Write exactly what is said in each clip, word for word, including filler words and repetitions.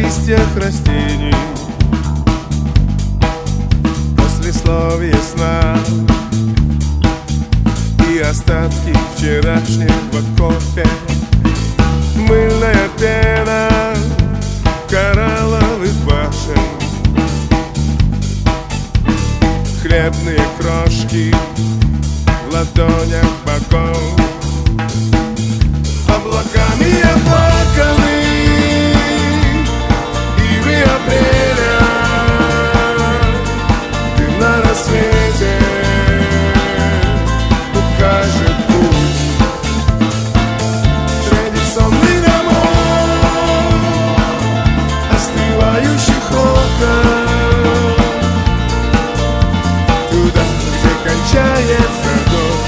листьях растений, послесловие сна и остатки вчерашнего кофе. Мыльная пена коралловых башен, хлебные крошки в ладонях богов. Облаками оплаканы ивы апреля, дым на рассвете укажет путь. Среди сонных домов, остывающих окон, туда, где кончается год.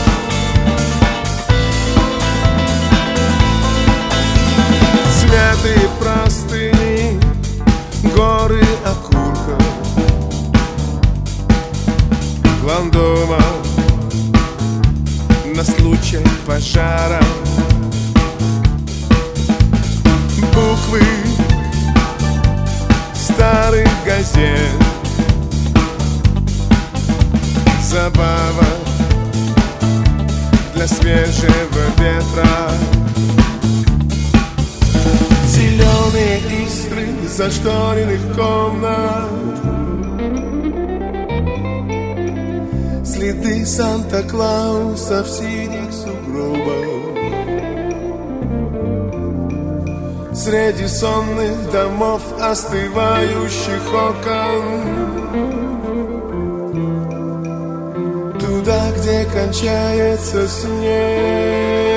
Смятые простыни, горы окурков, план дома на случай пожара, буквы старых газет, забава для свежего ветра. Зеленые искры зашторенных комнат, следы Санта-Клауса в синих сугробах. Среди сонных домов, остывающих окон, туда, где кончается снег.